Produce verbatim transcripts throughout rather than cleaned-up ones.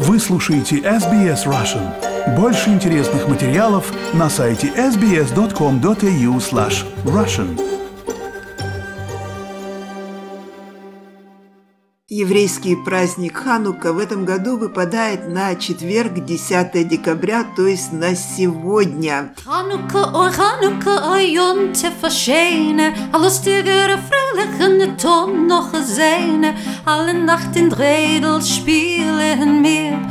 Вы слушаете эс би эс Russian. Больше интересных материалов на сайте эс би эс точка ком точка эй ю слэш Russian. Еврейский праздник Ханука в этом году выпадает на четверг, десятое декабря, то есть на сегодня. Ханука, ой, Ханука, ой, он тефашейне, а lustigere, fröhliche Ton noch gesehne, alle Nacht in Dredel spielen mir.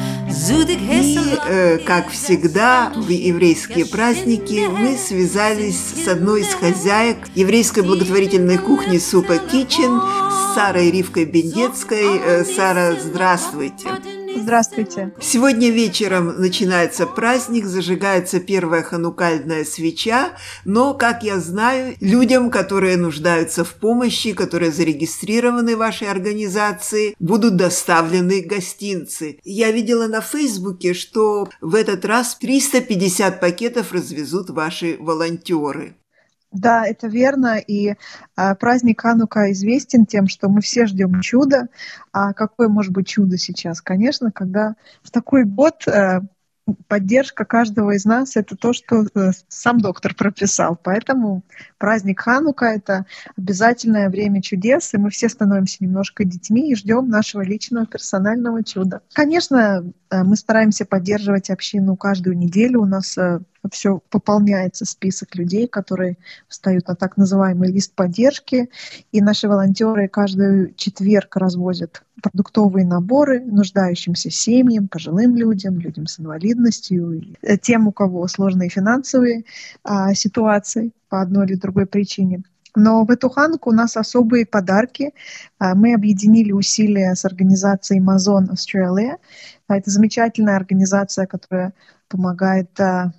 И, э, как всегда, в еврейские праздники мы связались с одной из хозяек еврейской благотворительной кухни Супа Китчен, с Сарой Ривкой Бендецкой. Э, Сара, здравствуйте. Здравствуйте. Сегодня вечером начинается праздник, зажигается первая ханукальная свеча, но, как я знаю, людям, которые нуждаются в помощи, которые зарегистрированы в вашей организации, будут доставлены гостинцы. Я видела на Фейсбуке, что в этот раз триста пятьдесят пакетов развезут ваши волонтеры. Да, это верно, и а, праздник Ханука известен тем, что мы все ждем чуда. А какое может быть чудо сейчас? Конечно, когда в такой год а, поддержка каждого из нас — это то, что а, сам доктор прописал. Поэтому праздник Ханука — это обязательное время чудес, и мы все становимся немножко детьми и ждем нашего личного персонального чуда. Конечно, мы стараемся поддерживать общину каждую неделю. У нас все пополняется список людей, которые встают на так называемый лист поддержки. И наши волонтеры каждый четверг развозят продуктовые наборы нуждающимся семьям, пожилым людям, людям с инвалидностью, тем, у кого сложные финансовые а, ситуации по одной или другой причине. Но в эту Хануку у нас особые подарки. Мы объединили усилия с организацией Amazon Australia. Это замечательная организация, которая помогает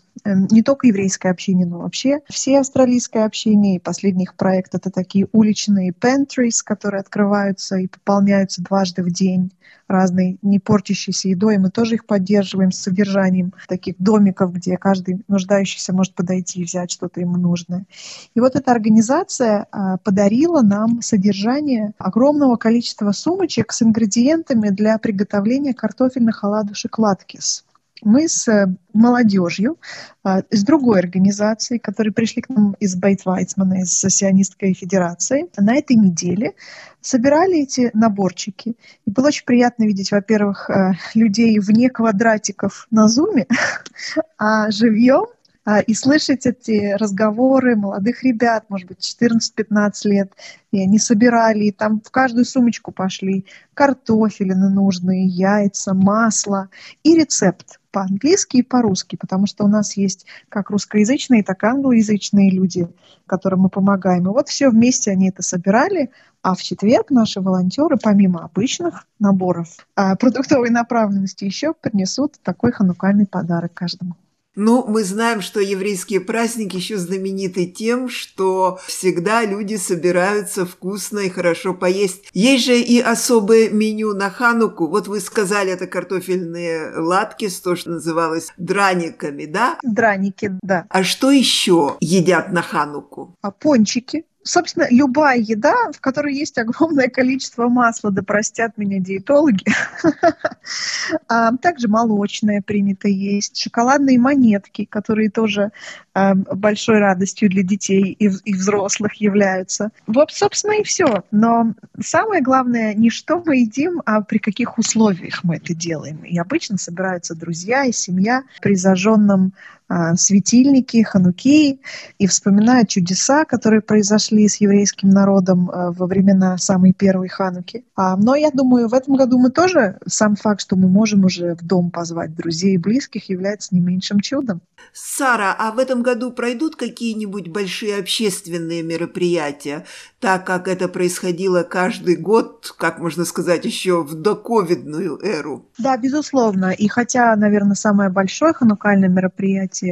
не только еврейской общине, но вообще всей австралийской общине. И последний их проект — это такие уличные pantries, которые открываются и пополняются дважды в день разной не портящейся едой. Мы тоже их поддерживаем с содержанием таких домиков, где каждый нуждающийся может подойти и взять что-то ему нужное. И вот эта организация подарила нам содержание огромного количества сумочек с ингредиентами для приготовления картофельных оладушек латкис. Мы с молодежью, с другой организацией, которые пришли к нам из Бейт-Вайцмана, из Сионистской Федерации, на этой неделе собирали эти наборчики. И было очень приятно видеть, во-первых, людей вне квадратиков на Зуме, а живьем, и слышать эти разговоры молодых ребят, может быть, четырнадцать-пятнадцать лет, и они собирали, и там в каждую сумочку пошли картофелины нужные, яйца, масло и рецепт по-английски и по-русски, потому что у нас есть как русскоязычные, так и англоязычные люди, которым мы помогаем. И вот все вместе они это собирали, а в четверг наши волонтеры, помимо обычных наборов продуктовой направленности, еще принесут такой ханукальный подарок каждому. Ну, мы знаем, что еврейские праздники еще знамениты тем, что всегда люди собираются вкусно и хорошо поесть. Есть же и особое меню на Хануку. Вот вы сказали, это картофельные латкис, то, что называлось драниками, да? Драники, да. А что еще едят на Хануку? А пончики. Собственно, любая еда, в которой есть огромное количество масла, да простят меня диетологи. Также молочное принято есть, шоколадные монетки, которые тоже большой радостью для детей и взрослых являются. Вот, собственно, и все. Но самое главное, не что мы едим, а при каких условиях мы это делаем. И обычно собираются друзья и семья при зажженном светильники, хануки, и вспоминают чудеса, которые произошли с еврейским народом во времена самой первой Хануки. Но я думаю, в этом году мы тоже, сам факт, что мы можем уже в дом позвать друзей и близких, является не меньшим чудом. Сара, а в этом году пройдут какие-нибудь большие общественные мероприятия, так как это происходило каждый год, как можно сказать, еще в доковидную эру? Да, безусловно. И хотя, наверное, самое большое ханукальное мероприятие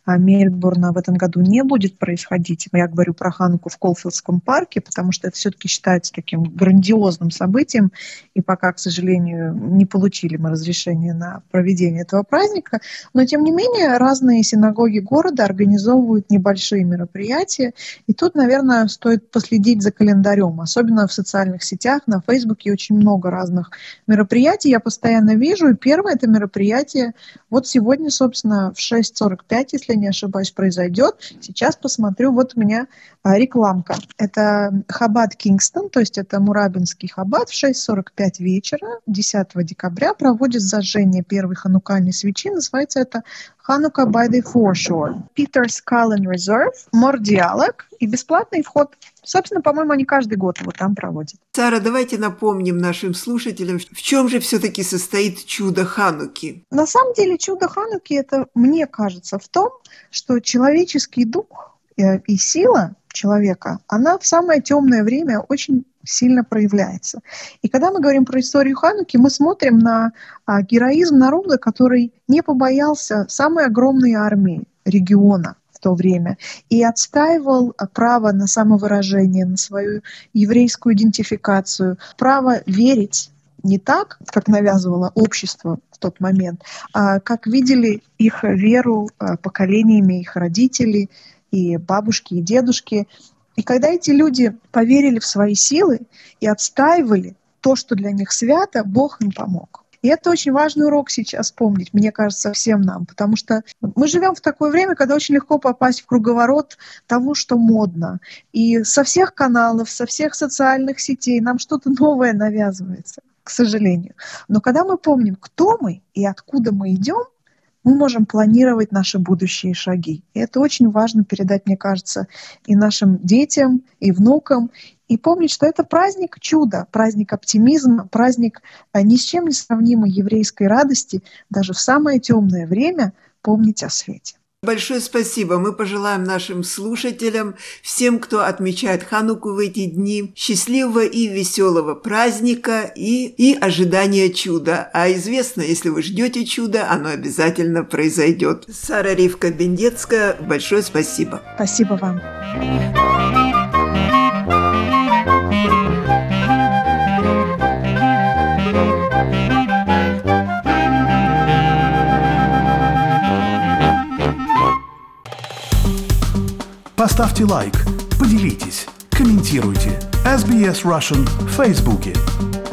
Мельбурна в этом году не будет происходить. Я говорю про Хануку в Колфилдском парке, потому что это все-таки считается таким грандиозным событием, и пока, к сожалению, не получили мы разрешение на проведение этого праздника. Но, тем не менее, разные синагоги города организовывают небольшие мероприятия, и тут, наверное, стоит последить за календарем, особенно в социальных сетях, на Фейсбуке очень много разных мероприятий, я постоянно вижу, и первое это мероприятие вот сегодня, собственно, в шесть сорок пять, если не ошибаюсь, произойдет. Сейчас посмотрю, вот у меня а, рекламка. Это Хаббат Кингстон, то есть это Мурабинский Хаббат, в шесть сорок пять вечера десятого декабря проводит зажжение первой ханукальной свечи, называется это Hanukkah by the Foreshore. Peter's Cullen Reserve, мор-диалог и бесплатный вход. Собственно, по-моему, они каждый год его там проводят. Сара, давайте напомним нашим слушателям, в чем же все-таки состоит чудо Хануки. На самом деле чудо Хануки, это, мне кажется, в том, что человеческий дух и сила человека, она в самое темное время очень сильно проявляется. И когда мы говорим про историю Хануки, мы смотрим на а, героизм народа, который не побоялся самой огромной армии региона в то время и отстаивал право на самовыражение, на свою еврейскую идентификацию, право верить не так, как навязывало общество в тот момент, а как видели их веру поколениями их родителей, и бабушки, и дедушки. И когда эти люди поверили в свои силы и отстаивали то, что для них свято, Бог им помог. И это очень важный урок сейчас помнить, мне кажется, всем нам, потому что мы живем в такое время, когда очень легко попасть в круговорот того, что модно. И со всех каналов, со всех социальных сетей нам что-то новое навязывается, к сожалению. Но когда мы помним, кто мы и откуда мы идем, мы можем планировать наши будущие шаги. И это очень важно передать, мне кажется, и нашим детям, и внукам. И помнить, что это праздник чуда, праздник оптимизма, праздник ни с чем не сравнимой еврейской радости, даже в самое темное время помнить о свете. Большое спасибо. Мы пожелаем нашим слушателям, всем, кто отмечает Хануку в эти дни, счастливого и веселого праздника и, и ожидания чуда. А известно, если вы ждете чуда, оно обязательно произойдет. Сара Ривка Бендецкая, большое спасибо. Спасибо вам. Поставьте лайк, поделитесь, комментируйте. эс би эс Russian в Фейсбуке.